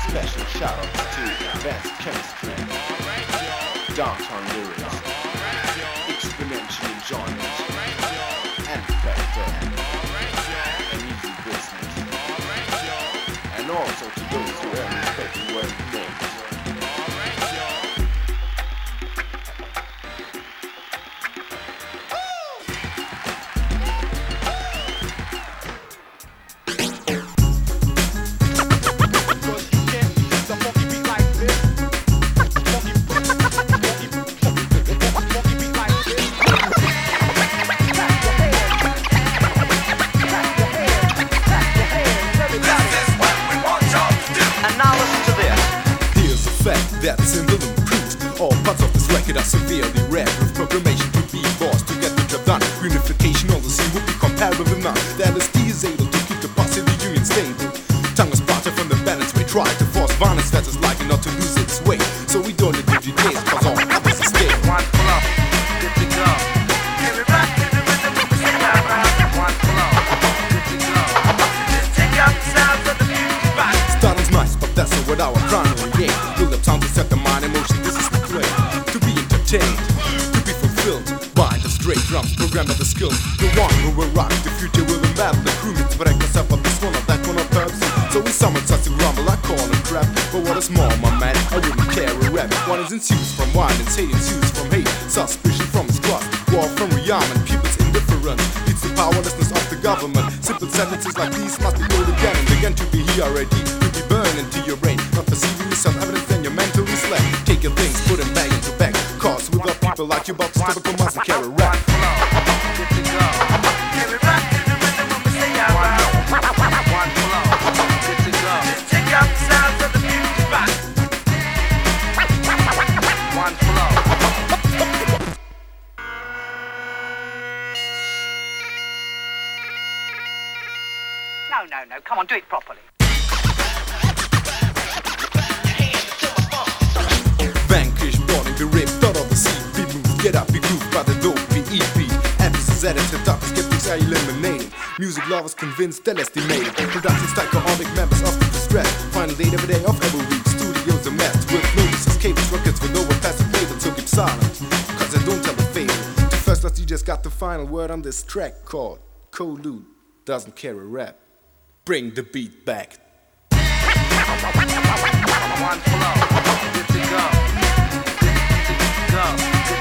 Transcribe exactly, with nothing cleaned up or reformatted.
Special shout out to Advanced Chemistry, Downtown Lyrics, Exponential Enjoyment, and Factor, and Easy Business, and also to those who have respected word names. That's in the proof. All parts of this record are severely rare, with programmation to be boss to get the job done. Unification on the scene would be comparable enough. The L S D is able to keep the posse the union stable. Tongue was parted from the balance. We try to force violence that is likely not to lose its way. So we don't need D Js, cause all others are stable. One pull up, good to go. Give it back to the rhythm of the sing out round. One pull up, good to go. Just take out the sounds of the music box. Starting's nice, but that's not what our primary aim. Build up sound to set the mind in motion, this is the play. To be entertained, to be fulfilled by the straight drums, programmed by the skills. The one who will rock, the future will battle. The crew needs to break us up, but this one of that one of Pepsi. So we summon such a rumble, I call him crap. But what is more, my man, I wouldn't care a rap. One is ensues from wine, and hate ensues from hate. Suspicion from mistrust, war from rearmament. People's indifference leads to powerlessness of the government. Simple sentences like these must be told again and again to be here already. To be burned into your brain, not perceiving yourself evidence, then you're mentally slack. Take your things, put them back into back. Cause without people like you, about to step up a muscle, carry rap. Good to go. Give it back to the rhythm of the sing out round. One pull up, good to go. Just take out the sounds of the music box. One pull up. No, no, no, come on, do it properly. Vanquish, boarding, be ripped out of the sea. Be moved, get up, be grooved by the dope, be E P. Emphasis edited, dark skeptics are eliminated. Music lovers convinced and estimated. Production psychotic members of the distress. Final date every day of every week. Studios are messed with notices, cables, rockets with overpassive label. So keep silent, cause I don't tell the fable. To first us, you just got the final word on this track called Collude Doesn't Care a Rap. Bring the beat back. One pull up, good to go. Good to go. Good